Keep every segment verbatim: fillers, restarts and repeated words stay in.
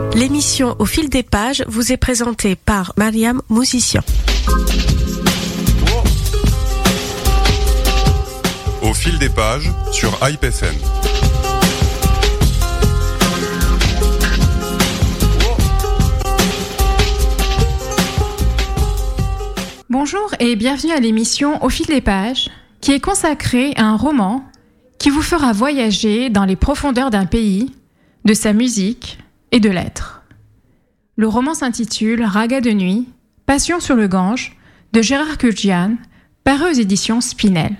L'émission Au fil des pages vous est présentée par Mariam Musicien. Au fil des pages sur Hype F M. Bonjour et bienvenue à l'émission Au fil des pages, qui est consacrée à un roman qui vous fera voyager dans les profondeurs d'un pays, de sa musique et de l'être. Le roman s'intitule Raga de nuit, Passion sur le Gange, de Gérard Kudjian, paru aux éditions Spinel.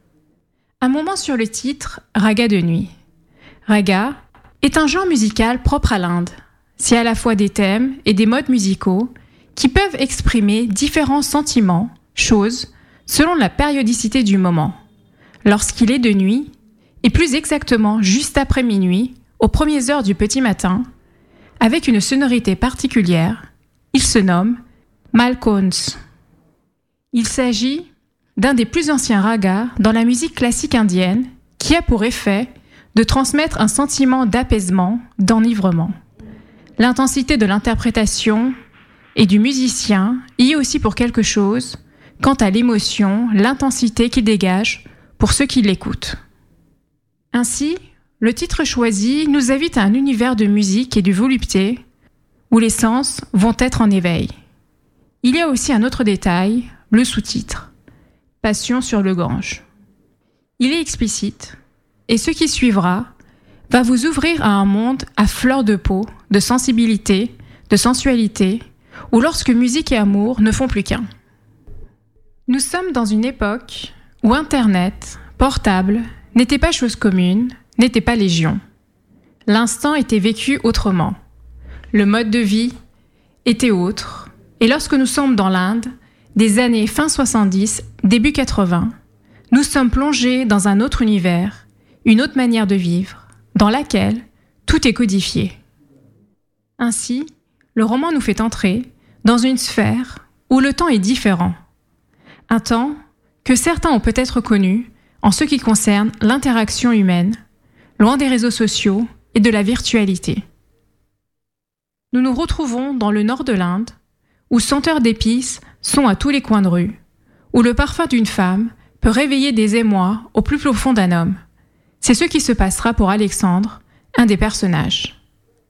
Un moment sur le titre Raga de nuit. Raga est un genre musical propre à l'Inde. C'est à la fois des thèmes et des modes musicaux qui peuvent exprimer différents sentiments, choses, selon la périodicité du moment. Lorsqu'il est de nuit, et plus exactement juste après minuit, aux premières heures du petit matin, avec une sonorité particulière, il se nomme Malkauns. Il s'agit d'un des plus anciens ragas dans la musique classique indienne qui a pour effet de transmettre un sentiment d'apaisement, d'enivrement. L'intensité de l'interprétation et du musicien y est aussi pour quelque chose quant à l'émotion, l'intensité qu'il dégage pour ceux qui l'écoutent. Ainsi, le titre choisi nous invite à un univers de musique et de volupté où les sens vont être en éveil. Il y a aussi un autre détail, le sous-titre, Passion sur le Gange. Il est explicite et ce qui suivra va vous ouvrir à un monde à fleur de peau, de sensibilité, de sensualité, où lorsque musique et amour ne font plus qu'un. Nous sommes dans une époque où Internet, portable, n'était pas chose commune, n'était pas légion. L'instant était vécu autrement. Le mode de vie était autre. Et lorsque nous sommes dans l'Inde, des années fin soixante-dix, début quatre-vingts, nous sommes plongés dans un autre univers, une autre manière de vivre, dans laquelle tout est codifié. Ainsi, le roman nous fait entrer dans une sphère où le temps est différent. Un temps que certains ont peut-être connu en ce qui concerne l'interaction humaine, loin des réseaux sociaux et de la virtualité. Nous nous retrouvons dans le nord de l'Inde, où senteurs d'épices sont à tous les coins de rue, où le parfum d'une femme peut réveiller des émois au plus profond d'un homme. C'est ce qui se passera pour Alexandre, un des personnages.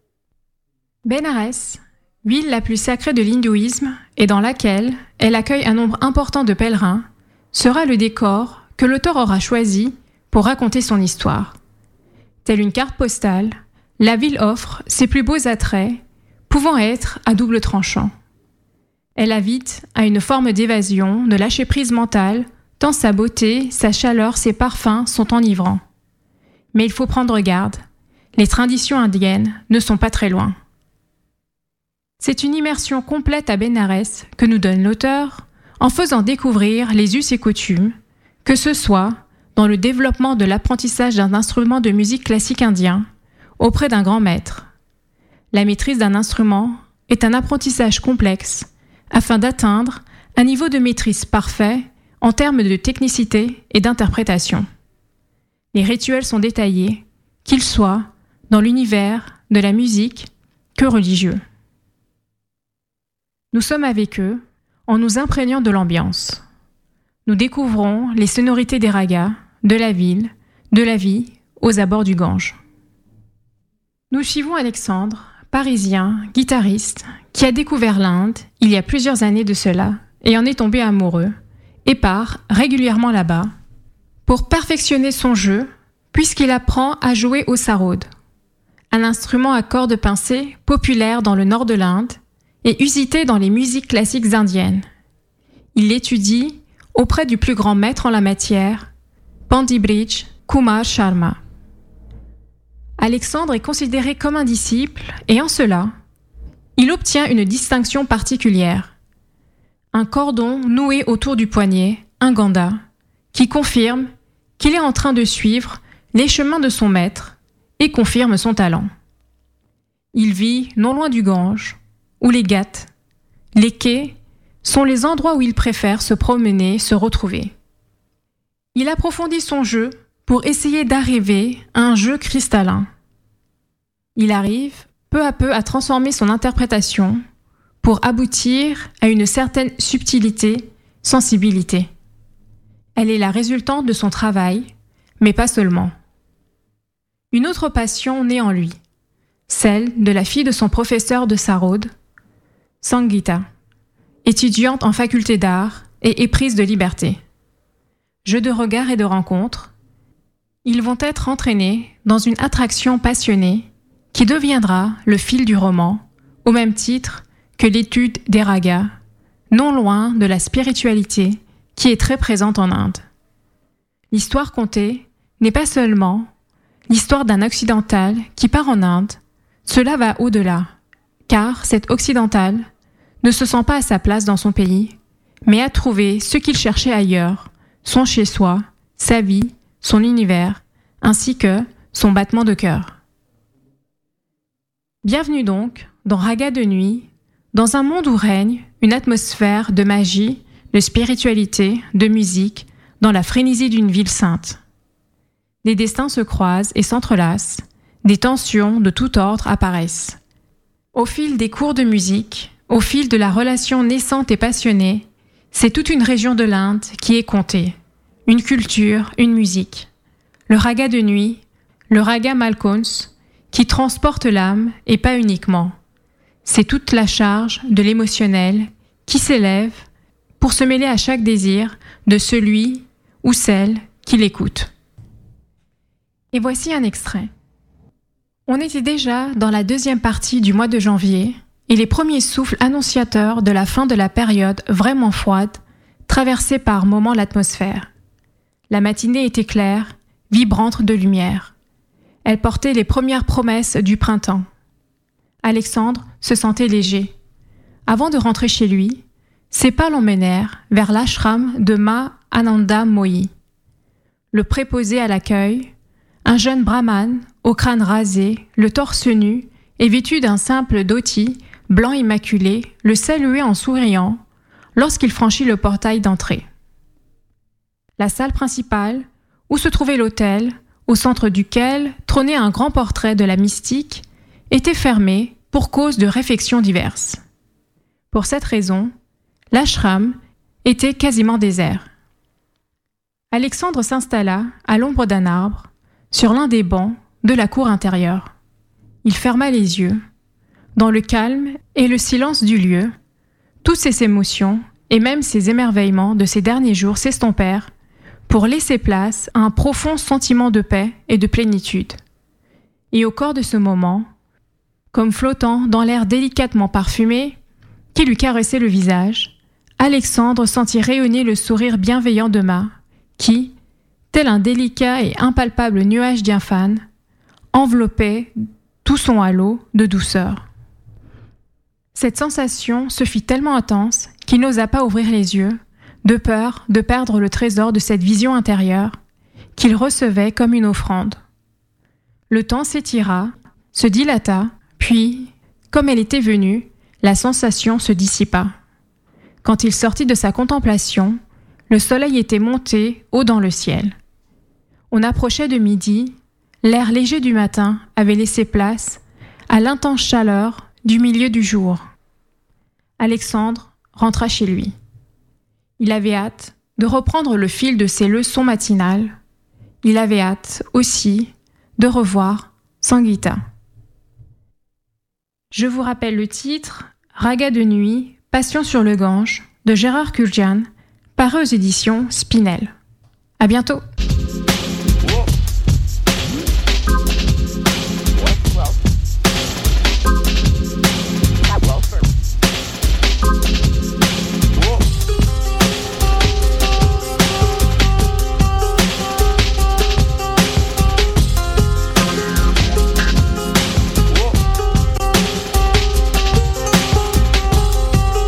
Bénarès, ville la plus sacrée de l'hindouisme et dans laquelle elle accueille un nombre important de pèlerins, sera le décor que l'auteur aura choisi pour raconter son histoire. Telle une carte postale, la ville offre ses plus beaux attraits, pouvant être à double tranchant. Elle invite à une forme d'évasion, de lâcher-prise mentale, tant sa beauté, sa chaleur, ses parfums sont enivrants. Mais il faut prendre garde, les traditions indiennes ne sont pas très loin. C'est une immersion complète à Bénarès que nous donne l'auteur en faisant découvrir les us et coutumes, que ce soit dans le développement de l'apprentissage d'un instrument de musique classique indien auprès d'un grand maître. La maîtrise d'un instrument est un apprentissage complexe afin d'atteindre un niveau de maîtrise parfait en termes de technicité et d'interprétation. Les rituels sont détaillés, qu'ils soient dans l'univers de la musique que religieux. Nous sommes avec eux en nous imprégnant de l'ambiance. Nous découvrons les sonorités des ragas, de la ville, de la vie, aux abords du Gange. Nous suivons Alexandre, parisien, guitariste, qui a découvert l'Inde il y a plusieurs années de cela et en est tombé amoureux, et part régulièrement là-bas pour perfectionner son jeu puisqu'il apprend à jouer au sarod, un instrument à cordes pincées populaire dans le nord de l'Inde et usité dans les musiques classiques indiennes. Il l'étudie auprès du plus grand maître en la matière, Pandit Kumar Sharma. Alexandre est considéré comme un disciple et en cela, il obtient une distinction particulière. Un cordon noué autour du poignet, un ganda, qui confirme qu'il est en train de suivre les chemins de son maître et confirme son talent. Il vit non loin du Gange, où les ghats, les quais, sont les endroits où il préfère se promener, se retrouver. Il approfondit son jeu pour essayer d'arriver à un jeu cristallin. Il arrive peu à peu à transformer son interprétation pour aboutir à une certaine subtilité, sensibilité. Elle est la résultante de son travail, mais pas seulement. Une autre passion naît en lui, celle de la fille de son professeur de Sarod, Sangeeta, étudiante en faculté d'art et éprise de liberté. Jeux de regard et de rencontres, ils vont être entraînés dans une attraction passionnée qui deviendra le fil du roman, au même titre que l'étude des ragas, non loin de la spiritualité qui est très présente en Inde. L'histoire contée n'est pas seulement l'histoire d'un occidental qui part en Inde, cela va au-delà, car cet occidental ne se sent pas à sa place dans son pays, mais a trouvé ce qu'il cherchait ailleurs, son chez-soi, sa vie, son univers, ainsi que son battement de cœur. Bienvenue donc dans Raga de nuit, dans un monde où règne une atmosphère de magie, de spiritualité, de musique, dans la frénésie d'une ville sainte. Des destins se croisent et s'entrelacent, des tensions de tout ordre apparaissent. Au fil des cours de musique, au fil de la relation naissante et passionnée, c'est toute une région de l'Inde qui est contée, une culture, une musique. Le raga de nuit, le raga malkons, qui transporte l'âme et pas uniquement. C'est toute la charge de l'émotionnel qui s'élève pour se mêler à chaque désir de celui ou celle qui l'écoute. Et voici un extrait. On était déjà dans la deuxième partie du mois de janvier et les premiers souffles annonciateurs de la fin de la période vraiment froide traversaient par moments l'atmosphère. La matinée était claire, vibrante de lumière. Elle portait les premières promesses du printemps. Alexandre se sentait léger. Avant de rentrer chez lui, ses pas l'emmenèrent vers l'ashram de Ma Ananda Mohi. Le préposé à l'accueil, un jeune brahmane au crâne rasé, le torse nu et vêtu d'un simple dhoti blanc immaculé, le saluait en souriant lorsqu'il franchit le portail d'entrée. La salle principale, où se trouvait l'autel, au centre duquel trônait un grand portrait de la mystique, était fermée pour cause de réfections diverses. Pour cette raison, l'ashram était quasiment désert. Alexandre s'installa à l'ombre d'un arbre, sur l'un des bancs de la cour intérieure. Il ferma les yeux. Dans le calme et le silence du lieu, toutes ses émotions et même ses émerveillements de ces derniers jours s'estompèrent pour laisser place à un profond sentiment de paix et de plénitude. Et au corps de ce moment, comme flottant dans l'air délicatement parfumé qui lui caressait le visage, Alexandre sentit rayonner le sourire bienveillant de Ma, qui, tel un délicat et impalpable nuage diaphane, enveloppait tout son halo de douceur. Cette sensation se fit tellement intense qu'il n'osa pas ouvrir les yeux, de peur de perdre le trésor de cette vision intérieure qu'il recevait comme une offrande. Le temps s'étira, se dilata, puis, comme elle était venue, la sensation se dissipa. Quand il sortit de sa contemplation, le soleil était monté haut dans le ciel. On approchait de midi, l'air léger du matin avait laissé place à l'intense chaleur du milieu du jour. Alexandre rentra chez lui. Il avait hâte de reprendre le fil de ses leçons matinales. Il avait hâte aussi de revoir Sangeeta. Je vous rappelle le titre « Raga de nuit, Passion sur le Gange » de Gérard Kurjan, paru aux éditions Spinel. À bientôt.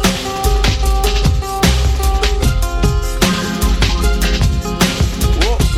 Whoa.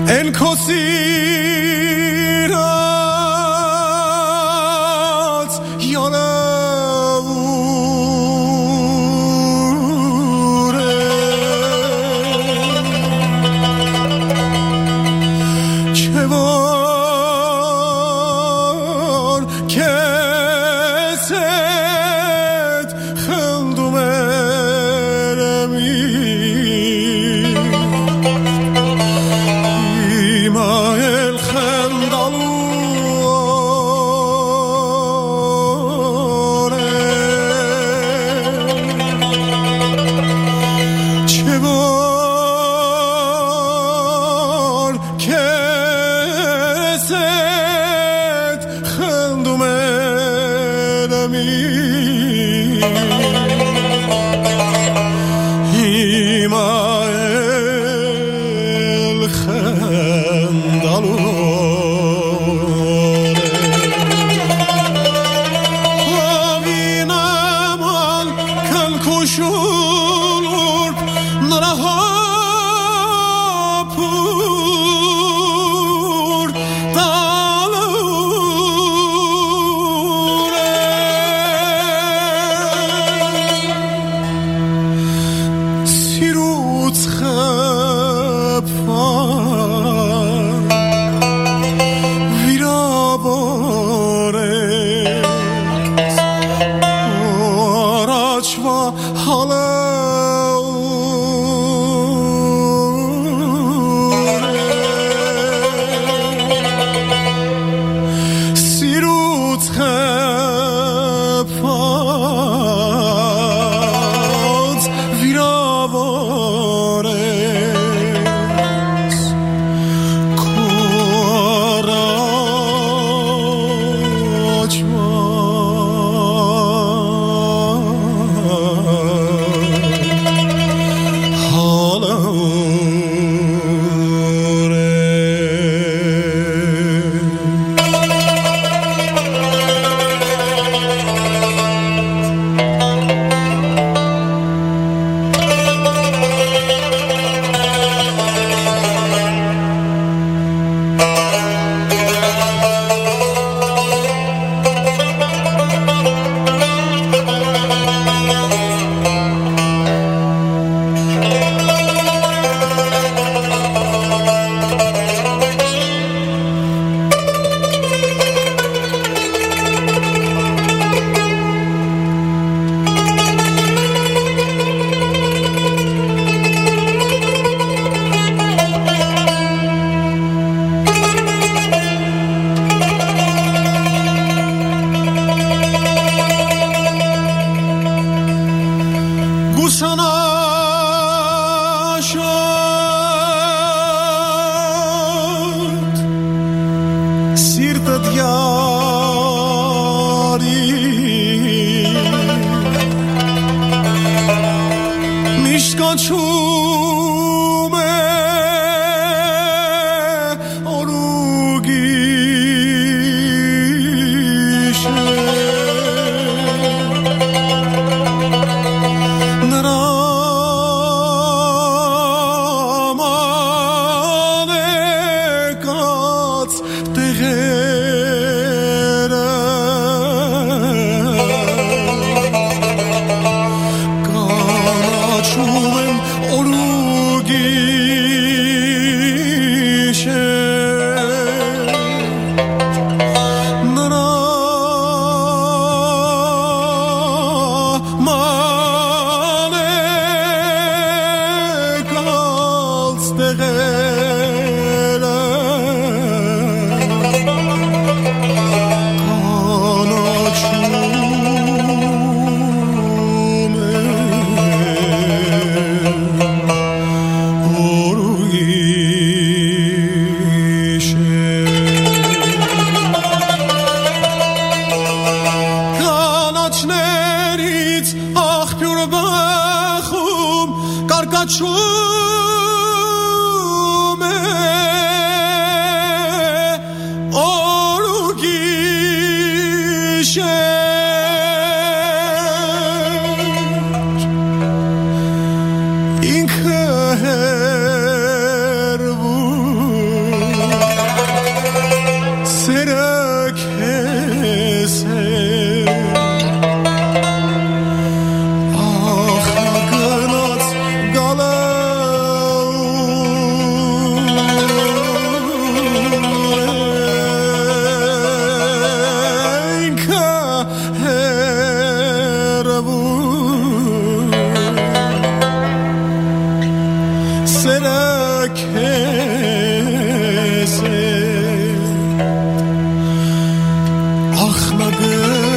אין کسیرات یانوره چه وار کست خندومرمی این خیر بود será que se ahmagı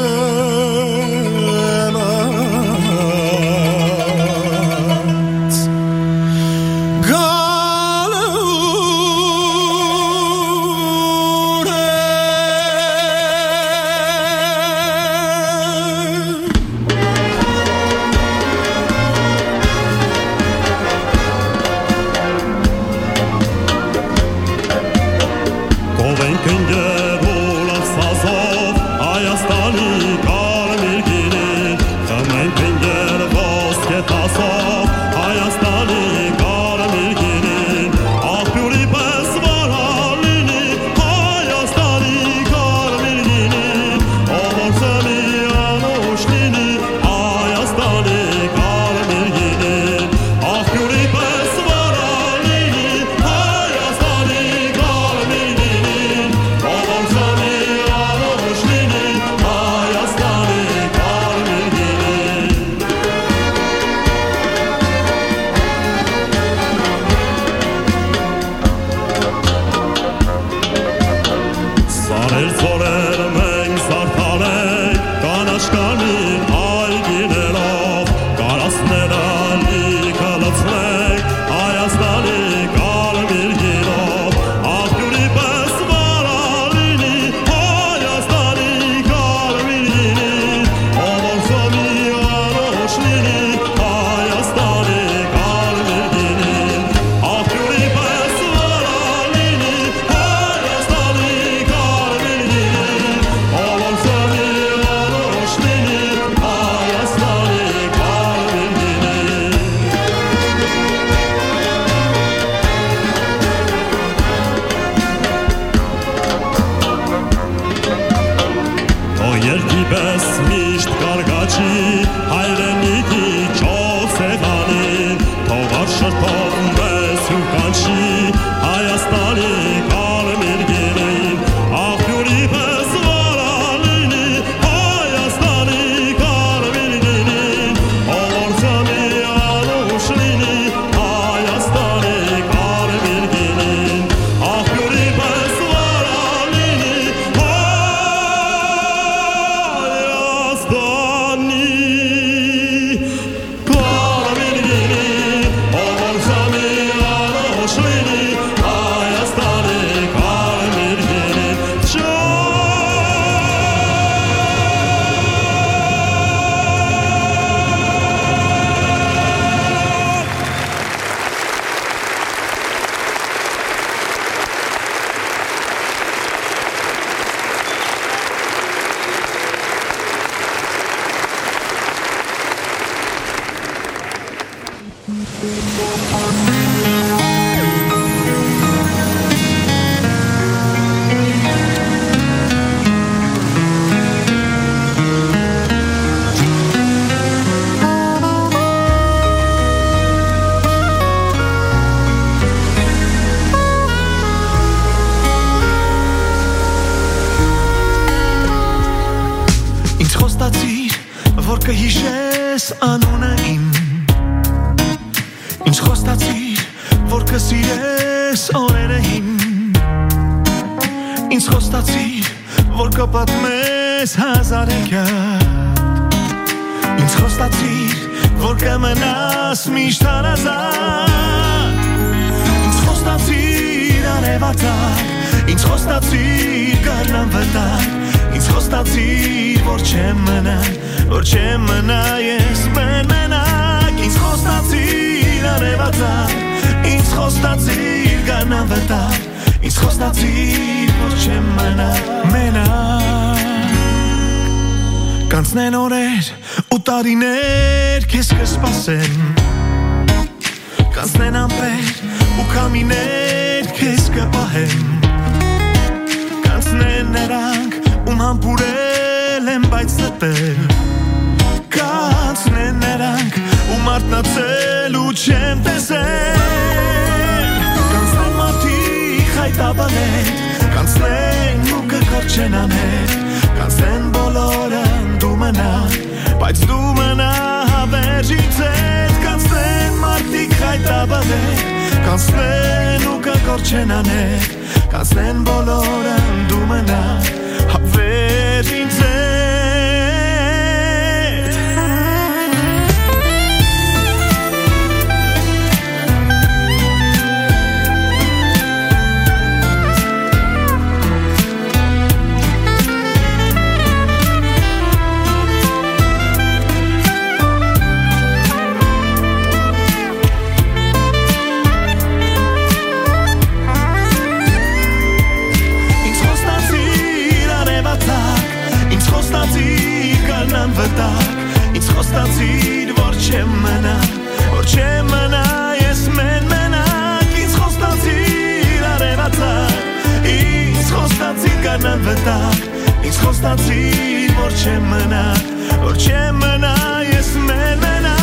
Կանցնեն օրեր ու տարիներ քեզ կսպասեն Կանցնեն ամպեր ու քամիներ քեզ կպահեն Կանցնեն նրանք ում համբուրել են բայց ստել Կանցնեն նրանք ում արթնացել ու չեմ տեսել Կանցնեն մարդիկ հայտաբաներ Կանցնեն ու կկորչեն աներ Կանցնեն բոլորը դու մնա Բայց դու մնա հավերժից հետ Կանցնեն մարդիկ հայտաբաներ կանցնեն ու կգորջենանեք կանցնեն բոլորը դու մնաք հավեր ինձ Ինձ խոստացիր, որ չեմ մնա, որ չեմ մնա, ես մեն մենակ Ինձ խոստացիր, արևածակ Ինձ խոստացիր, կանան վտակ Ինձ խոստացիր, որ չեմ մնա, որ չեմ մնա, ես մեն մենակ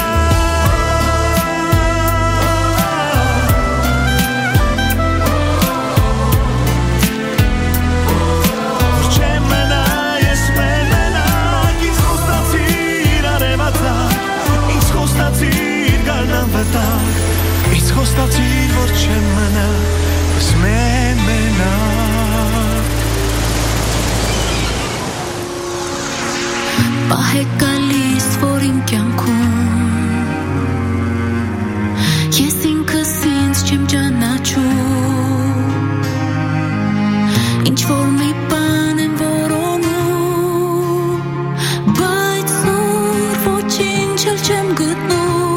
Ինձ խոստացիր, որ չեմ մնա, ես մեն մենակ Պահ է գալիս, որ իմ կյանքում Ես ինքս ինձ չեմ ճանաչում Ինչ-որ մի բան եմ որոնում Բայց նոր ոչինչ էլ չեմ գտնում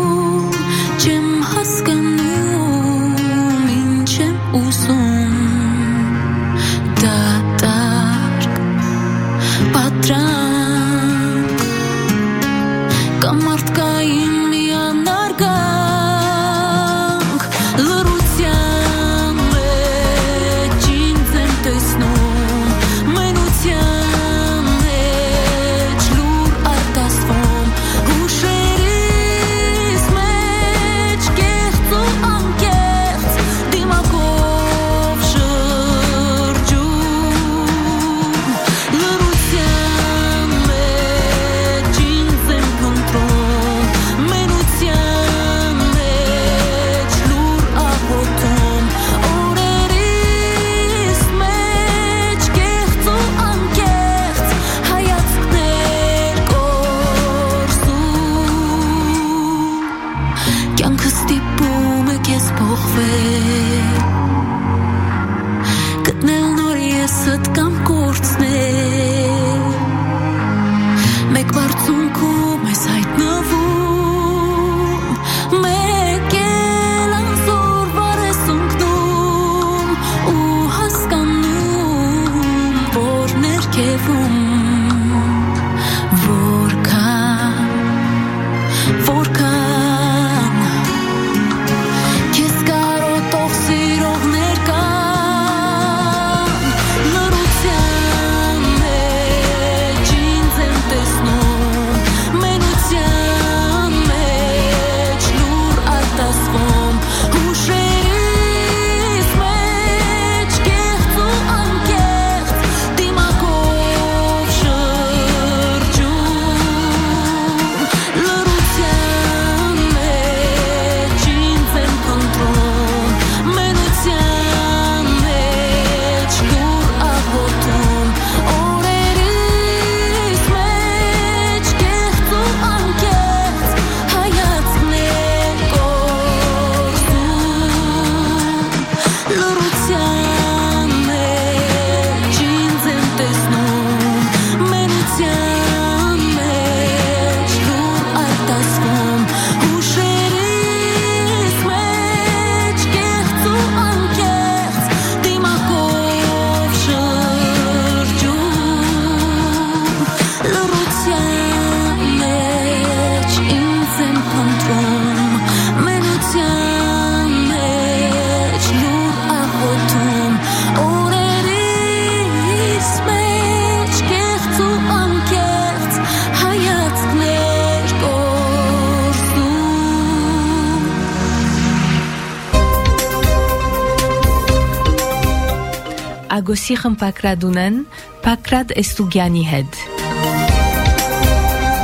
Ագոսի խմպակրատ ունեն Պակրատ Էստուգյանի հետ։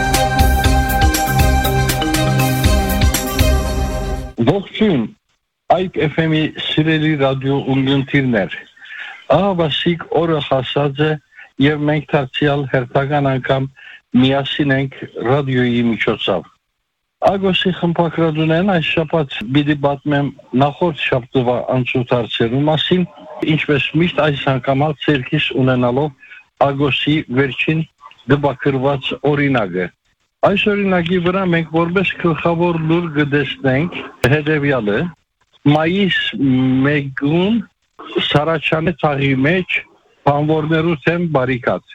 Ողջույն, Այգ էֆ էմ-ի սիրելի ռադիո ունգընտիրներ, ահավասիկ օրը հասած է եւ մենք դարձյալ հերթական անգամ միասին ենք ռադիոյի միջոցով։ Ագոսի խմբակրատունեն այս շաբաթ պիտի պատմեմ նախորդ շաբթվա անցուդարձերու մասին, ինչպես միշտ այս անգամ ցերքիս ունենալով Ագոսի վերջին դպակրված օրինակը։ Այս օրինակի վրա մենք որպես գլխավոր լուր կտեսնենք հետևյալը. մայիս մեկին Սարաչանի ցաղի մեջ բանվորներու թեմ բարիկադ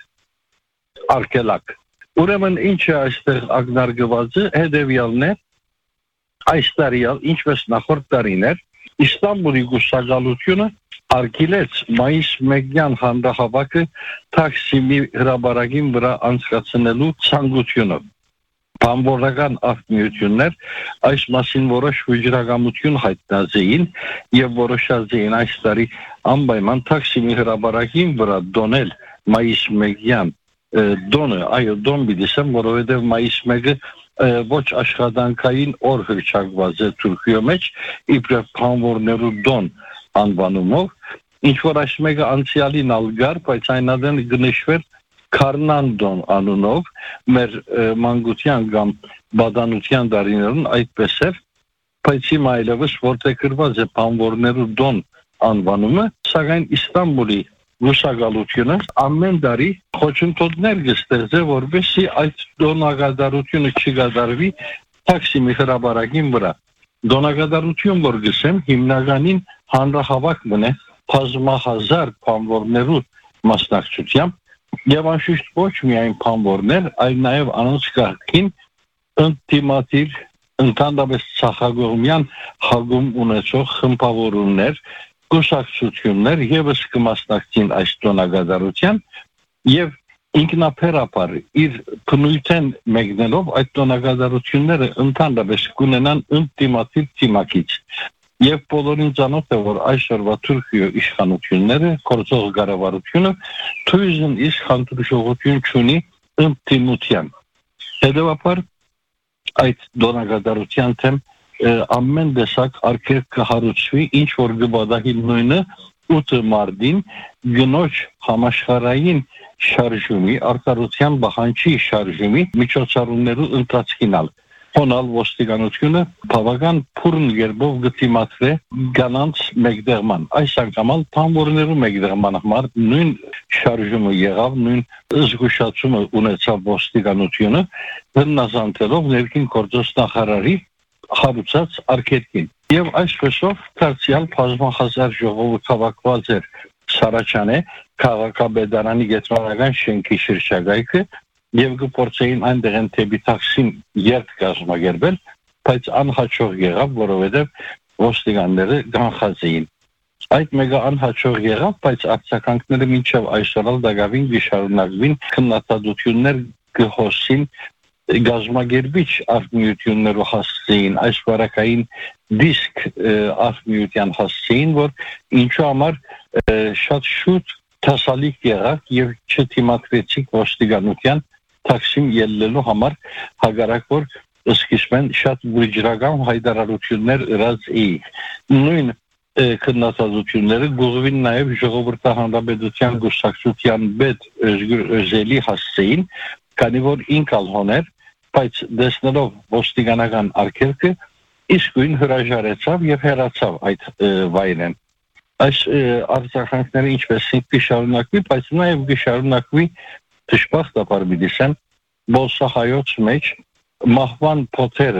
արկելակ։ Ուրեմն ինչ է այստեղ ակնարկված է հետևյալն է. այս տարիալ ինչպես նախորդ տարիներ Իստանբուլի գուսակալությունը արգելեց մայիս մեկյան հանրահավաքը Թաքսիմի հրաբարակին վրա անցկացնելու ցանկությունը։ Բանվորական ակտիվություններ այս մասին որոշ վիճակամություն հայտնածեին եւ որոշած էին այս տարի անպայման Թաքսիմի հրաբարակին վրա դոնել մայիս մեկյան դոնը, այո դոն բիդիսեմ, որովհետեւ մայիս մեկը ոչ աշխատանքային օր հրճակված է Թուրքիո մեջ, իբրև բանվորներու դոն անվանումով, ինչ որ այս մեկը անցյալին ալգար, բայց այնադեն գնշվեր Քարնանդոն անունով մեր մանկության կամ բադանության դարիներուն այդպես էր, բայց հիմա այլևս որտեղ գրված է բանվորներու դոն անվանումը, սակայն Իստանբուլի գուսակալությունը ամեն տարի խոչընդոտներ կստեղծե, որպեսզի այդ դոնագադարությունը չկատարվի Թաքսիմի հրաբարակին վրա։ Դոնագադարություն որ գսեմ հիմնականին հանրահավաք մնե բազմահազար բանվորներու մասնակցությամբ եւ անշուշտ ոչ միայն բանվորներ, այլ նաեւ անոնց կարգին ինտիմատիվ ընդհանրապես ցախագողմյան հագում ունեցող խմբավորումներ, գուսակցություններ եւս կմասնակցին այս դոնագադարության եւ ինքնաբերաբար իր փնույթեն մեկնելով այդ դոնագադարությունները ընդհանրապես կունենան ինտիմատիվ թիմակից եւ բոլորին ծանոթ է որ այսօրվա Թուրքիո իշխանությունները կորցող կառավարությունը թույզն իշխանություն ունի ինտիմության հետեւաբար այդ դոնագադարության թեմ ամեն դեսակ արկեր կհարուցվի ինչ որ գբադահի նույնը ութ մարտին գնոջ համաշխարհային շարժումի արտարության բախանչի շարժումի միջոցառումներու ընթացքինալ Հոնալ ոստիկանությունը բավական փուրն երբով գտիմացրե գանանց մեկդեղման այս անգամ բանվորներու մեկդեղման համար նույն շարժումը եղավ նույն զգուշացումը ունեցավ ոստիկանությունը հնազանդելով ներքին գործոս նախարարի հարուցած արկետքին եւ այսպեսով դարձյալ բազմահազար ժողովուրդ հավաքված էր Սարաչանե քաղաքապետարանի գետրոնական շենքի շրջակայքը եւ գործեին այնտեղ են թեպի Թաքսիմ երթ կազմակերպել, բայց անհաջող եղավ, որովհետեւ ոստիկանները կանխած էին։ Այդ մեգա անհաջող եղավ, բայց արձագանքները մինչև այսօր դակավին գիշարունակվին քննադատություններ գհոսին գազագերբիչ արտմիություններով հասցեին այս վարակային դիսկ արտմիության հասցեին, որ ինչու համար շատ շուտ տասալիկ եղավ եւ չթիմակրեցիկ ոստիկանության Թաքսիմ ելնելու համար հագարակ որ սկիզբեն շատ վիճռական հայտարարություններ ըրած էի։ Նույն քննադատությունները գուղվին նաեւ ժողովրդահանդապետության գուսակցության պետ Özgür հասցեին, քանի որ ինքալ հոներ, բայց դեսնելով ոստիկանական արկելքը իսկույն հրաժարեցավ եւ հեռացավ այդ վայրեն։ Այս արձագանքները ինչպես կշարունակվի, բայց նաեւ կշարունակվի դժբախտաբար միդիսեն բոլսահայոց մեջ մահվան փոթերը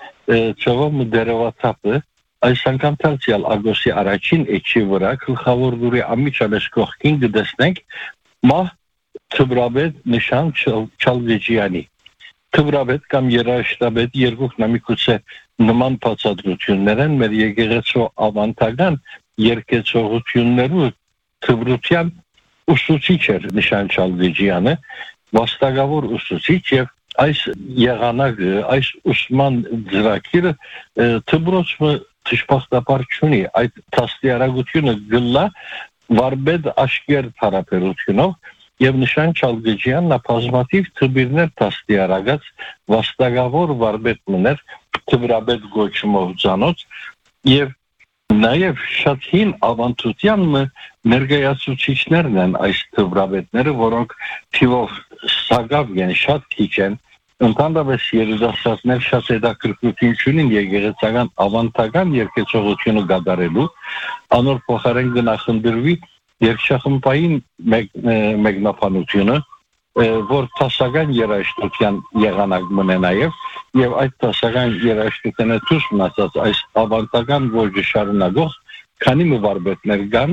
ծովով դերևացապը այս անգամ դարձյալ ագոստի առաջին էջի վրա գլխավոր դուրի ամիջապես կողքին կդեսնենք մահ Թբրաբեդ նշան Չալգեջյանի Թբրաբեդ կամ երաշտաբեդ երկուքն ամիքուցե նման բացատրություններ են մեր եկեղեցու ավանդական երկեցողություններու թբրության ուսուցիչ էր նշան Չալգեջյանը վաստակավոր ուսուցիչ եւ այս եղանակը այս ուսման ծրագիրը թբրոցը դժբախտաբար չունի այդ տասնյարագությունը գլա վարբեդ աշկեր հարաբերությունով եւ նշան Չալգեջյանն բազմաթիվ թբիրներ տասնյարագած վաստակավոր վարբեդ մներ թբրաբեդ գոչումով ծանոթ եւ Նաև շատ հին ավանդության ներկայացուցիչներն են այս թվրաբետները, որոնք թիվով սակավ են, շատ քիչ են, ընդհանրապես երիտասարդներ շատ հետաքրքրություն ունին եկեղեցական ավանդական երգեցողությունը կատարելու, անոր փոխարեն գնահնդրվի երգչախմբային մեկնաբանությունը, որ տասական երաժշտության եղանակ մնե նաև, եւ այդ տասական երաժշտությունը ցույց մնացած այս ավանդական ոճը շարունակող քանի մվարբետներ կան,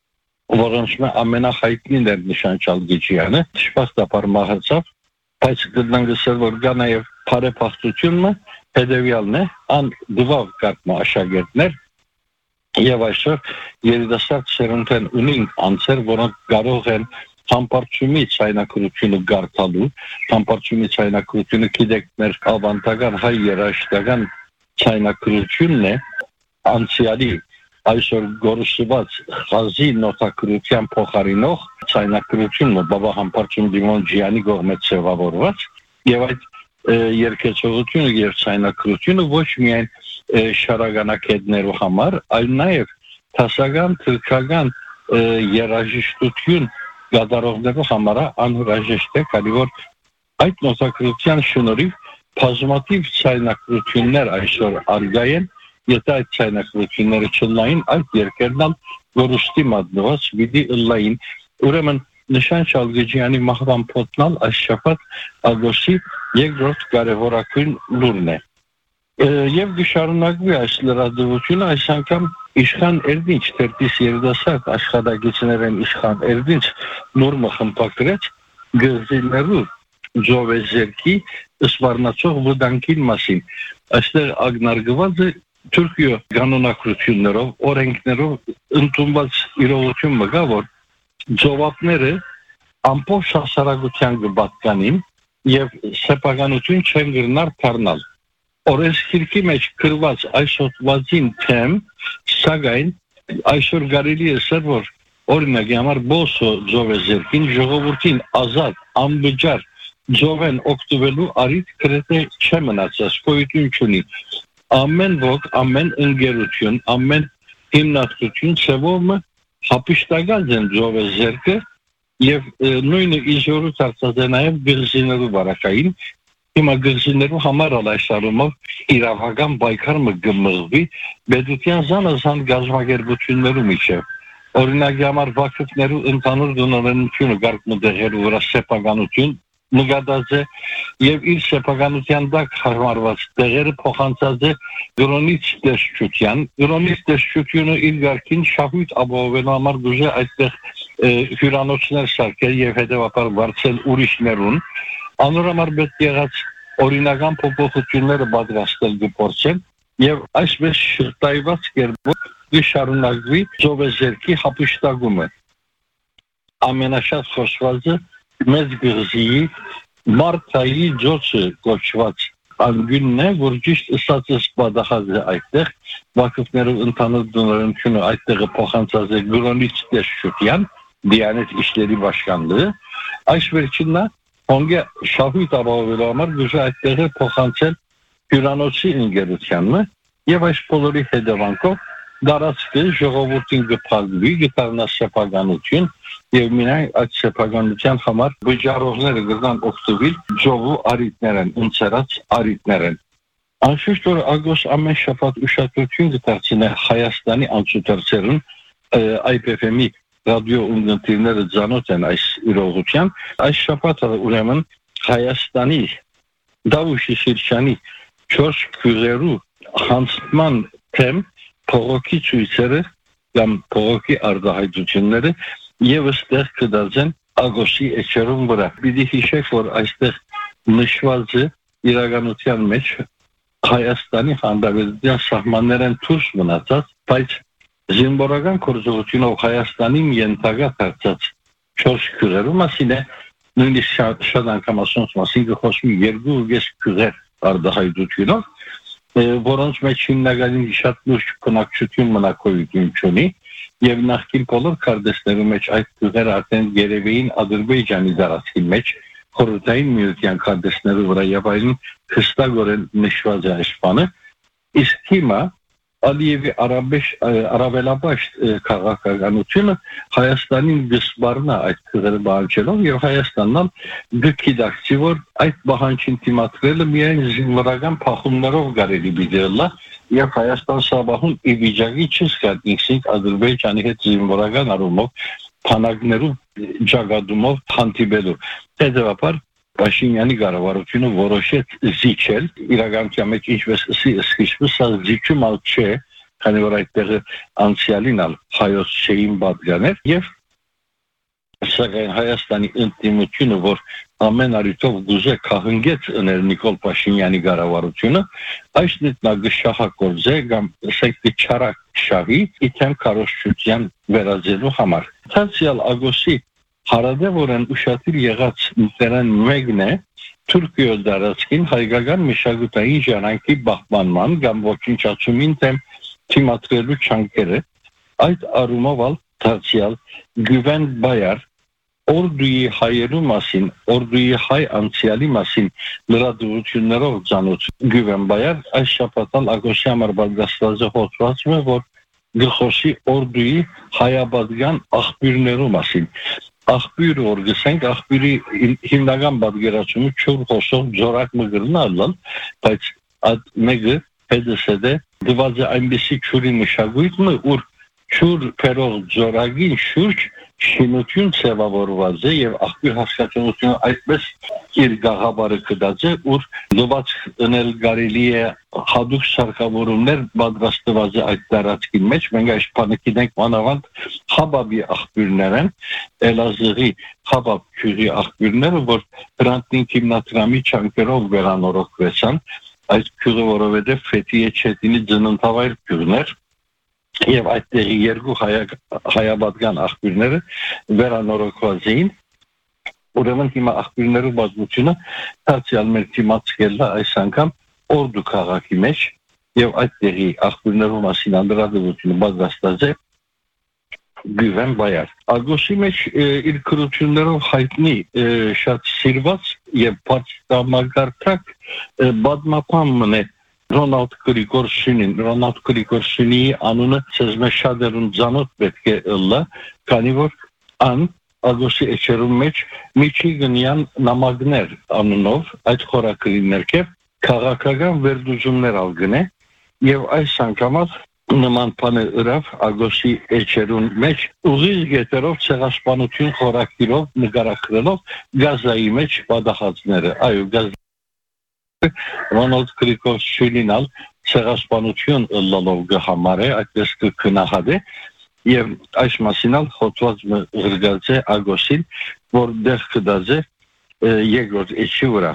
որոնց ամենահայտնին է Նշանչալ Գիջյանը, շփաստապար մահացավ, բայց գտնանքսել որ կա նաև բարեփոխությունը հետևյալն է, ան դվավ կարգ աշակերտներ եւ այսօր երիտասարդ սերունդեն ունին անձեր, որոնք կարող են Համբարձումի ցայնակրությունը գարտալու, համբարձումի ցայնակրությունը գիտեք մեր ավանդական հայ երաժշտական ցայնակրությունն է, անցյալի այսօր գործված խազի նոտակրության փոխարինող ցայնակրությունը բաբա համբարձում Դիմոն Ջյանի կողմից ձևավորված եւ այդ երգեցողությունը եւ ցայնակրությունը ոչ միայն շարականակետներու համար, այլ նաեւ տասական թրքական երաժշտություն գադարողներու համար անհրաժեշտ է, քանի որ այդ նոտակրության շնորհիվ բազմաթիվ ցայնակրություններ այսօր արգա են, եթե այդ ցայնակրությունները չլային, այդ երկերն որոշտի մատնված պիտի լային, ուրեմն Նշանչալ Գիջյանի մահվան փոթնալ այս շաբաթ ագոստի երկրորդ կարևորագույն լուրն է։ Եվ գշարունակվի այս լրատվությունը այս անգամ Իշխան Էրդինչ թերթիս երիտասարդ աշխատակիցներն Իշխան Էրդինչ նորմը խմբագրեց գազիլներու Ջովեզերքի սվարնացող վտանգին մասին։ Այստեղ ակնարկված է Թուրքիո կանոնակրություններով, օրենքներով ընդունված իրողություն մգա, որ Ջովապները ամբողջ հասարակության կպատկանին եւ սեփականություն չեն գրնար դառնալ։ Օրենսգիրքի մեջ գրված այս հոդվածին թեմ, սակայն այսօր կարելի է ասել, որ օրինակ համար Բոսո Ջովեզերքին ժողովրդին ազատ, անվճար ջովեն օգտվելու արիթ գրեթե չի մնացած, գոյություն չունի։ Ամեն ոք, ամեն ընկերություն, ամեն հիմնադրություն ծևոմը հապիշտական են Ջովեզերքը եւ նույնը իժորու ծածած է նաեւ գերզիներու բարակային։ Հիմա գերզիներու համար այս առումով իրավական պայքարը կմղվի պետության զանազան գազམ་ագերբություններու միջև։ Օրինակ համար վակֆներու ընդհանուր դոնորենությունը գարկ մտեղելու վրա սեփականություն նկատած է եւ իր սեփականության դակ հարմարված տեղերը փոխանցած է գրոնից տեսչության գրոնից տեսչությունը իր գարքին շահույթ ապահովելու համար դուժե այդտեղ հյուրանոցներ սարքել եւ հետեւաբար վարձել ուրիշներուն անորոշ պետք եղած օրինական փոփոխությունները պատրաստել գործել եւ այսպես շտայված կերպով գշարունակվի Ջովեզերքի հապուշտագումը ամենաշատ խոսվածը մեծ գազի մարտայի ջոցը կոչված անգյունն է, որ ճիշտ ըսածս պատահած է այդտեղ վակֆներու ընդհանուր դոնորենությունը այդտեղը փոխանցած է գրոնից տեսչության դիանետ իշտերի բաշխանները այս վերջինն հոնգե շահույթ ապահովելու համար գուժը այդտեղը փոխանցել հյուրանոցի ընկերությանը եւ այս բոլորի հետևանքով դարածքը ժողովրդին կփակվի գտարնա սեփականություն եւ մինայն այդ սեփականության համար վճարողները գտան օգտվել ջովու արիտներն ընծերած արիտներն անշուշտ որ ագոս ամեն շաբաթ ուշադրություն կդարձնի Հայաստանի անցուդարձերուն I P F M-ի ռադիո ունգընտիրները ցանոթ են այս իրողության այս շաբաթը ուրեմն Հայաստանի Դավուշի Շիրշանի չորս քույրերու հանձնման թեմ փողոքի ցույցերը կամ փողոքի արտահայտությունները եւս տեղ կդարձեն ագոստի էջերուն վրա։ Պիտի հիշեք, որ այստեղ նշված է իրականության մեջ Հայաստանի Հանրապետության սահմաններն դուրս մնացած, բայց զինվորական գործողությունով Հայաստանի ենթակա դարձած չորս քույրերու մասին է նույնիսկ շատ, շատ անգամ ասոնց մասին կխոսվի երկու ուրգես քույրեր արտահայտությունով որոնց մեջ հիմնականին շատ լուրջ կոնակցություն մնակոյություն չունի եւ նախկին բոլոր քարտեզներու մեջ այդ քույրերը արդեն երևեին Ադրբեջանի դարածքի մեջ խորհրդային միության քարտեզներու վրա եւ այն հստակորեն նշված է այս բանը իսկ հիմա Ալիևի արաբելաբաշտ քաղաքականությունը Հայաստանին դժվարն է այդ քրերը բանջելով եւ Հայաստանն դկիդակցի որ այդ բանջին դիմադրելը միայն զինվորական փախումներով կարելի բիդելա եւ Հայաստան սաբահուն ի վիճակի չկա ինքնին Ադրբեջանի հետ զինվորական առումով փանակներով ճակատումով հանդիպելու հետեւաբար Փաշինյանի կառավարությունը որոշեց զիջել իրականության մեջ ինչպես սկիզբը սա զիջումալ չէ քանի որ այդտեղ անցյալին ալ հայոց չէին պատկաներ եւ սակայն Հայաստանի ինտիմությունը որ ամեն արիտով գուզե կահնգեց ներ Նիկոլ Փաշինյանի կառավարությունը այս նիտնագ շահակորձե կամ սեկտի չարակ շահի իթեմ կարոշչության վերածելու համար ցածիալ ագոսի Հարադեվորեն ուշադիր եղած դերան մեկն է Թուրքիո դարածքին հայկական մշակութային ժառանգի բախմանման կամ ոչնչացումին դեմ թիմադրելու չանկերը այդ առումով ալ դարձյալ Գյուվեն Բայար օրդուի հայերու մասին օրդուի հայ անցյալի մասին լրատվություններով ցանոթ Գյուվեն Բայար այս շաբաթալ ագոստի համար բادرաստված հոդվածում է որ գլխոսի օրդուի հայաբադյան աղբյուրներու մասին աղբյուր որ գսենք աղբյուրի հիմնական պատկերացումը չոր խոսող ձորակ մգրնալն բայց այդ մեկը հետսեդե դվազը այնպեսի չուրի մշակույթը ուր չուր փերող ձորագին շուրջ շինություն ծավալորված է եւ աղբյուր հասկացությունը այդպես իր գաղաբարը կդած է ուր լոված ընել կարելի է հadoop սարքավորումներ պատրաստված է այդ տարածքի մեջ մենք այս բանը գիտենք մանավանդ Խաբաբի աղբյուրներ են Էլազığի Խաբաբ քյուրի աղբյուրները որ դրանցին հիմնադրամի չանկերով վերանորոգվեցան այդ քյուրը որովհետեւ Ֆեթիե Չետինի ծննդավայր քյուրներ եւ այդտեղի երկու հայաբադյան աղբյուրները վերանորոգված էին ուրեմն հիմա աղբյուրներու բազմությունը դարձյալ մեր թիմացկել է այս անգամ օրդու քաղաքի մեջ եւ այդտեղի աղբյուրներու մասին անդրադառնալու պատրաստած է Գյուվեն Բայար ագոստի մեջ իր քրություններով հայտնի շատ սիրված եւ բացամագարտակ բադմապան մնե Ռոնալդ Գրիգորշինին Ռոնալդ Գրիգորշինի անունը ցեզմե շատերուն ցանոթ պետք է ըլլա քանի որ ան ագոստի էջերում մեջ Միչիգանյան նամակներ անունով այդ խորակրի ներքև քաղաքական վերլուծումներ ալգնե եւ այս անգամ նման բանը ըրավ ագոստի էջերում մեջ ուղիղ գետերով ցեղասպանություն խորակիրով նկարագրելով գազայի մեջ պատահածները այո գազ Ռոնալդ Գրիգորշինին ալ ցեղասպանություն ըլլալով գհամարե այդպես կգնահատե եւ այս մասին ալ հոդված գրգած է ագոստին որ դեղ կդած է երկրորդ էջի վրա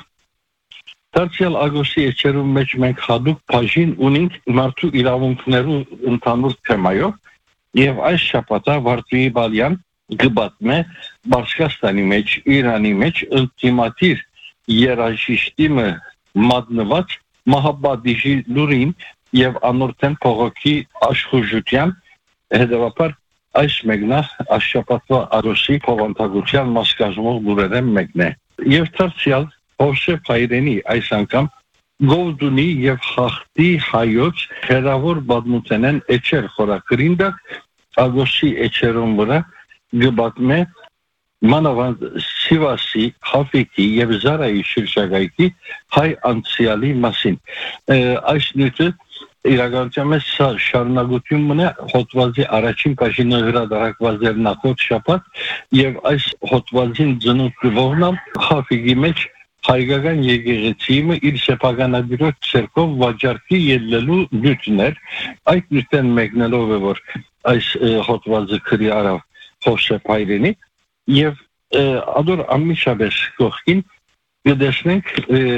դարձյալ ագոստի էջերում մեջ մենք հadoop բաժին ունենք մարդու իրավունքներու ընդհանուր թեմայով եւ այս շաբաթա Վարդուի Բալյան գբատմե Բաշկաստանի մեջ Իրանի մեջ ինտիմատիր երաժիշտիմը մատնված մահաբադիժի լուրին եւ անորթեն փողոքի աշխուժության հետեւաբար այս մեկնա աշապատվա արոսի փոխանցության մասկազմով լուրերեն մեկն է եւ դարձյալ Հովսեփ Հայրենի այս անգամ Գովդունի եւ Խախտի հայոց հերավոր բադմութենեն էջեր խորակրինդա ագոստի էջերում վրա գբատմե մանավանդ Սիվասի, Խաֆիկի եւ Զարայի շրջակայքի հայ անցյալի մասին այս նյութը իրականության մեջ շարունակություն մնա հոդվածի առաջին բաժինը հրադարակված էր նախորդ շաբաթ եւ այս հոդվածին ծնունդվողնա Խաֆիկի մեջ հայկական եկեղեցիը իր սեփականագիրոջ ցերկով վաճառքի ելնելու նյութներ այդ նյութեն մեկնելով է որ այս հոդվածը քրի արավ Հովսեփ Հայրենի եւ ադոր ամիշաբես կողքին գտեսնենք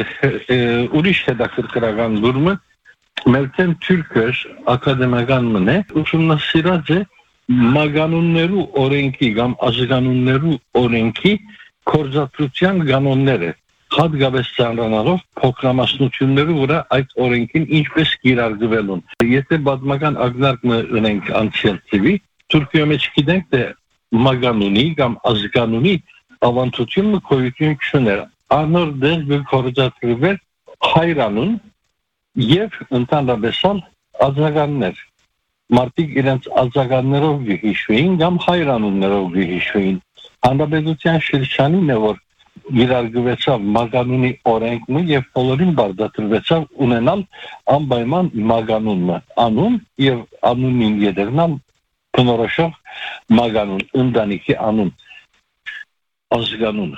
ուրիշ հետաքրքրական լուրը Մելտեն Թուրքեր ակադեմիական մնե ուսումնասիրած է մագանուններու օրենքի կամ ազգանուններու օրենքի կորզատության կանոնները հատկապես ծանրանալով փոքրամասնություններու վրա այդ օրենքին ինչպես կիրառվելուն եթե պատմական ակնարկը ունենք անցյալ ծավի Թուրքիա մեջ գիտենք թե մագանունի կամ ազգանունի ավանդությունը գոյություն չուներ անոր դեր կորզատվել հայրանուն եւ ընդհանրապես արձագաններ։ Մարդիկ իրենց արձագաններով գհիշվեին կամ հայրանուններով գհիշվեին։ Հանրապետության շրջանին է, որ գիրարգվեցավ մագանունի օրենքը եւ բոլորին բարձրացվեցավ ունենալ անպայման մագանունը, անուն եւ անունին յետերնալ բնորոշող մագանուն, ընտանիքի անուն, ազգանուն։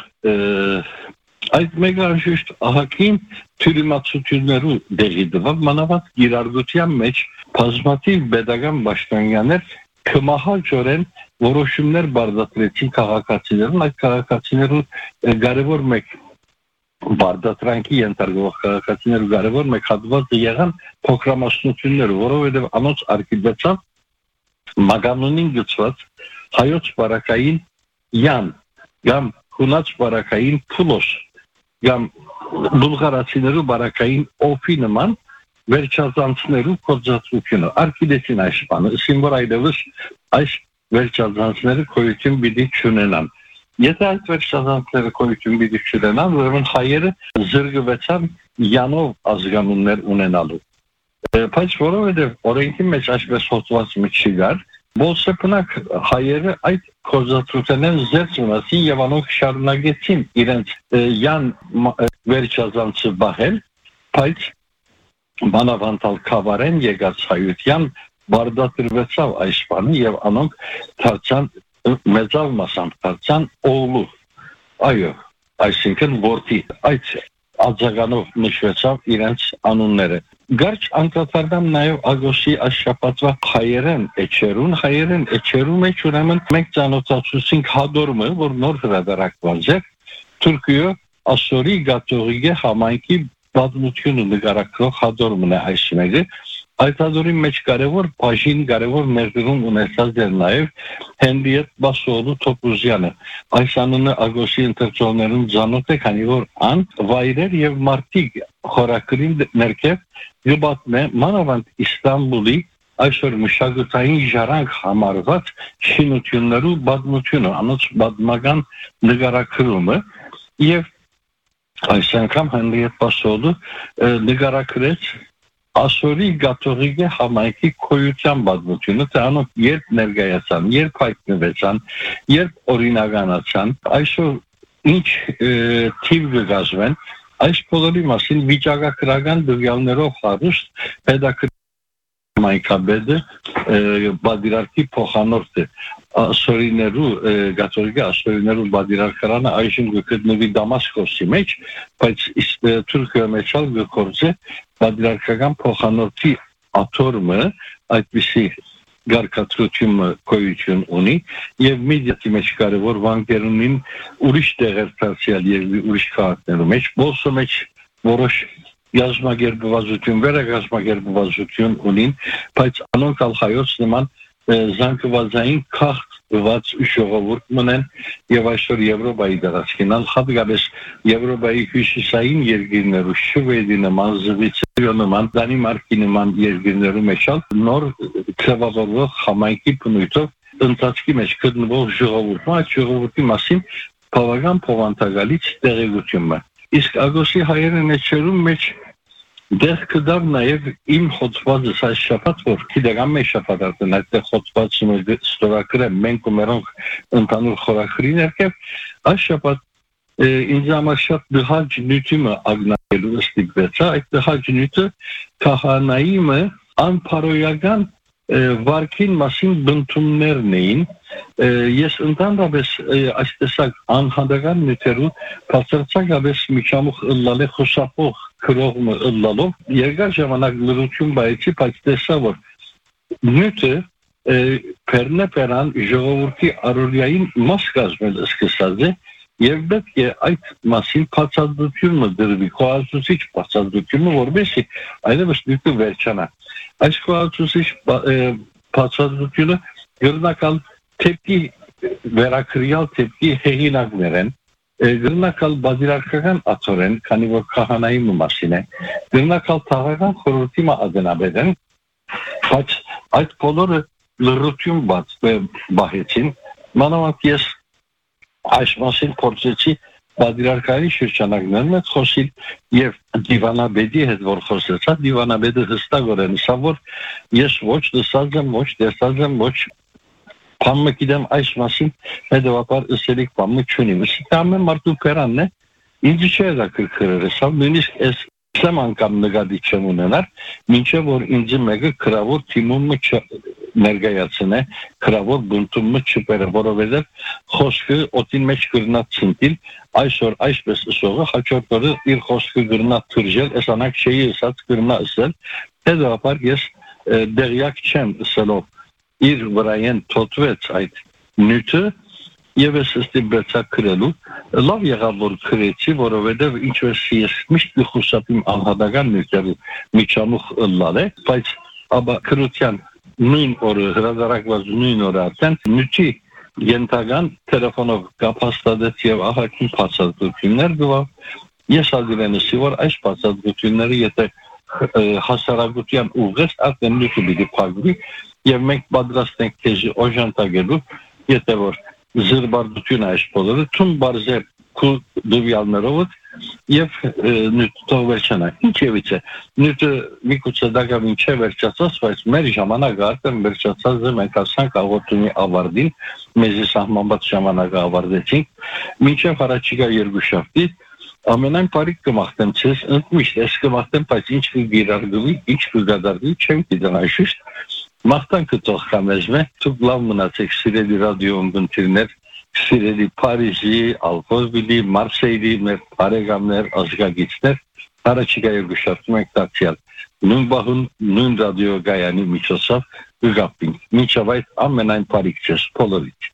Այդ մեգանշիշտ ահագին թյուրիմացություններու դեղի դվավ մանավանդ գիրարգության մեջ բազմաթիվ պետական պաշտոնյաներ կմահաճորեն որոշումներ բարձրացրեցին քաղաքացիներուն, այդ քաղաքացիներու կարևոր մեկ բարձրանքի ենթարկվող քաղաքացիներու կարևոր մեկ հատվածը եղան փոքրամասնությունները, որովհետև անոնց արգելվեցավ մագանունին գծված հայոց բարակային յան կամ հունաց բարակային փուլոս կամ բուլղարացիներու բարակային օֆի նման վերջազանցներու կորձացությունը արգելեցին այս բանը, սիմվոր այդևս այս վերջազանցները գոյություն պիտի չունենան։ Եթե այդ վերջազանցները գոյություն պիտի չունենան, ուրեմն հայերը զրկվեցան յանով ազգանուններ ունենալու։ Բայց որովհետև օրենքի մեջ այսպես հոդված մի չկար, բոլսեպնակ հայերը այդ կորձացությունեն զերծ ունեցին եւ անոնք շարունակեցին իրենց յան վերջազանցը բահել, բայց մանավանդալ քավարեն եկած հայության բարդատրվեցավ այս բանը եւ անոնք դարձան մեծավ մասամբ դարձան օղլու, այո, այսինքն որդի, այդ արձագանով նշվեցավ իրենց անունները։ Գարչ անկատարնամ նաեւ ագոստի աշապատվա հայերեն էջերուն, հայերեն էջերու մեջ ուրեմն մենք ծանոթացուցինք հադորմը, որ նոր հրադարակված է, Թուրքիո ասորի գաթողիկե համայնքի պատմությունը նկարագրող հադորմն է այս մեկը, այդ հադորի մեջ կարևոր բաժին, կարևոր ներդրում ունեցած էր նաև Հենրիետ Բասոğlu Topuzյանը։ Այս անունը ագոստի ընթերցողներուն ծանոթ է, քանի որ ան վայրեր եւ մարդիկ խորակրին ներքև գտնում է մանավանդ Իստանբուլի այսօր մշակութային ժառանգ համարված շինություններու պատմությունը, անոնց պատմական նկարագրումը եւ այս անգամ Հենրիետ Բասոğlu նկարագրեց ասորի գաթողիկե համայնքի քոյության պատմությունը, թե անոնք երբ ներկայացան, երբ հայտնվեցան, երբ օրինականացան, այսօր ինչ թիվ կգազմեն, այս բոլորի մասին վիճակագրական դվյալներով հարուստ պետական համայնքաբեդը բادرարկի փոխանորդ է ասորիներու գաթողիկե ասորիներու բادرարկարանը այժմ գտնվի Դամասկոսի մեջ, բայց Թուրքիա մեջ ալ գործե բادرարկական փոխանորդի աթորմը այդպիսի գարկատրությունը գոյություն ունի եւ մեդիայի մեջ կարևոր վանկերունին ուրիշ տեղեր ծածկել եւ ուրիշ քաղաքներում մեջ բոլսո մեջ որոշ Yazmagերբվածություն, վերագազմագերբվածություն ունին, բայց անոնք ալ հայոց նման զանգվածային քաղաքված ժողովուրդ մնեն եւ այսօր Եվրոպայի դարաշքինալ հատկապես Եվրոպայի հյուսիսային երկրներու Շվեդի նման, Զվիցերիա նման, Դանմարկի նման երկրներու մեջ նոր ծավալվող համայնքի բնույթով ընթացքի մեջ գտնվող ժողովուրդը, այդ ժողովրդի մասին բավական փոխանցագալից տեղեկությունը։ Իսկ ագոստի հայերեն էջերում մեջ դեղ կդավ նաև իմ հոդվածը այս շաբաթ, որ գիտական մեջ շաբաթն այդտեղ հոդվածը ստորագրել մենք ու մերոնք ընդհանուր խորագրի ներքև, այս շաբաթ ինձ համար շատ դհաճ նյութը ագնահատելու ստիպվեցա, այդ դհաճ նյութը քահանայիմը անփարոյական վարքին մասին բնդումներն էին, ես ընդհանրապես այս տեսակ անհանդական նյութերու բացարձակապես միջամուխ ըլլալե խուսափող քրողը ըլլալով երկար ժամանակ լրություն բայեցի, բայց տեսա, որ նյութը պերնեպերան ժողովրդի առօրյային մաս կազմել սկսած է եւ պետք է այդ մասին բացատրությունը դրվի, խոհացուցիչ բացատրությունը, որովհետեւ այլևս նյութը վերջանա։ Այս խոհացուցիչ բացատրությունը գերնակալ թեպքի վերակրյալ թեպքի հեղինակներ են, գերնակալ բادرարկական աթորեն, քանի որ քահանայի մասին է, գերնակալ թաղական խորհրդի մատենաբեդ են, բայց այդ բոլորը լրություն բաց բահեցին, մանավանդ ես այս մասին փորձեցի պատրիարքային շրջանակներում է խոսիլ եւ դիվանաբեդի հետ որ խոսեցա, դիվանաբեդը հստակորեն ասա, որ ես ոչ լսած եմ, ոչ տեսած եմ, ոչ բանը գիտեմ այս մասին, հետեւաբար ըսելիք բանը չունիմ։ Իսկ ամեն մարդու կերանն է, ինձ չէ դա քրքրել, սա նույնիսկ այս Սեմ անգամ նկատի չեմ ունենալ, մինչև որ ինձ մեկը քրավոր թիմումը ներկայացնե, քրավոր բունտումը չբերե, որովհետև խոսքը օդին մեջ կրնա ցնտիլ, այսօր այսպես ասողը հաջորդ օրը իր խոսքը կրնա թրջել, ասանակ չի ասած կրնա ասել, հետո ես դեղյակ չեմ ասելով, իր վրայեն թոթվեց այդ նյութը, Եվ ես ստի բերցա քրելու, լավ եղավ որ քրեցի, որովհետև ինչպես ես միշտ կխուսափեմ անհատական նյութերի միջամուխ լալ է, բայց աբա քրության նույն օրը հրադարակված նույն օրը արդեն նյութի ենթական տելեֆոնով կապաստադեց եւ ահագին բացատրություններ գվավ, ես ալգրենսի որ այս բացատրությունները եթե հասարակության ուղղես արդեն նյութը պիտի փակվի եւ մենք պատրաստ ենք քեզ օժանդակելու, եթե որ զրբարդություն այս բոլորը թուն բարզե քու դվյալներով եւ նյութով վերջանա ինչեւից է նյութը միգուցե դակամին չէ վերջացած բայց մեր ժամանակը արդեն վերջացած է մենք ասանք աղոթունի ավարտին մեզի սահմանված ժամանակը ավարտեցինք մինչեւ առաջիկա երկուշաբթի ամենայն բարիք կմաղթեմ ցես ընդմիշտ ես կմաղթեմ բայց ինչ կգիրարգվի ինչ կգադարվի չեմ գիտեմ այշիշտ Մաղթանքը թող կամեզմե, դուք լավ մնացեք սիրելի ռադիո ընկերներ, սիրելի Փարիզի, Ալփոզվիլի, Մարսեյի մեր բարեկամներ, ազգագիցներ, առաջիկա երկուշաբթի մենք դարձյալ նույն բահուն, նույն ռադիո գայանի միջոցով կգապենք։ Մինչև այդ ամենայն բարիք ձեզ բոլորիդ։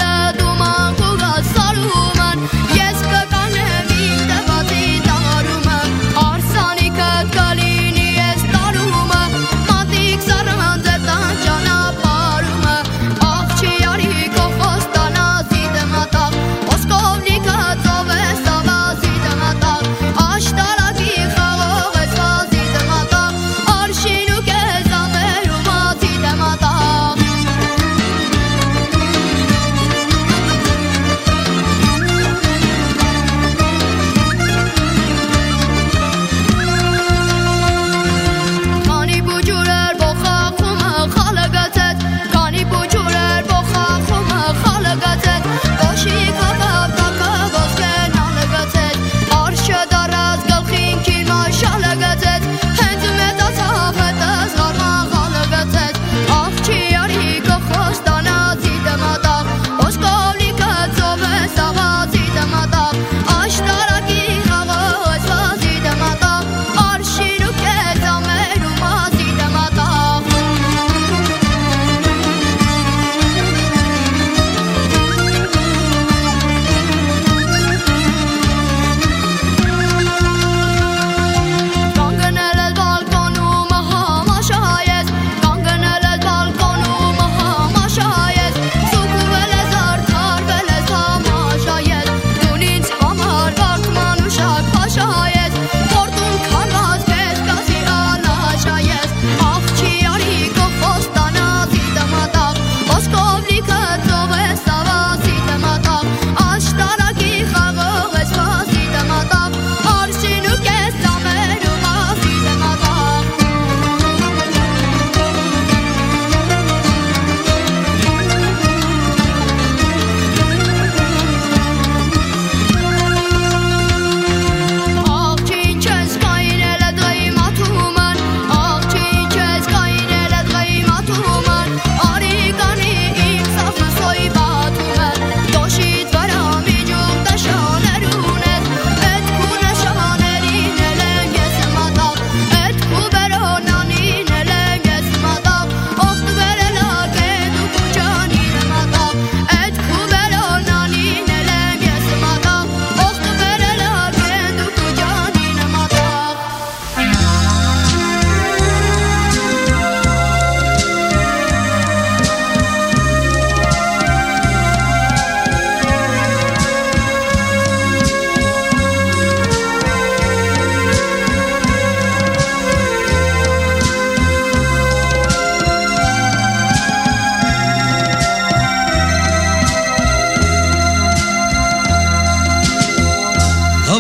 Yes,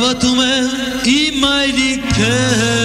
հավատում եմ իմ այրիքը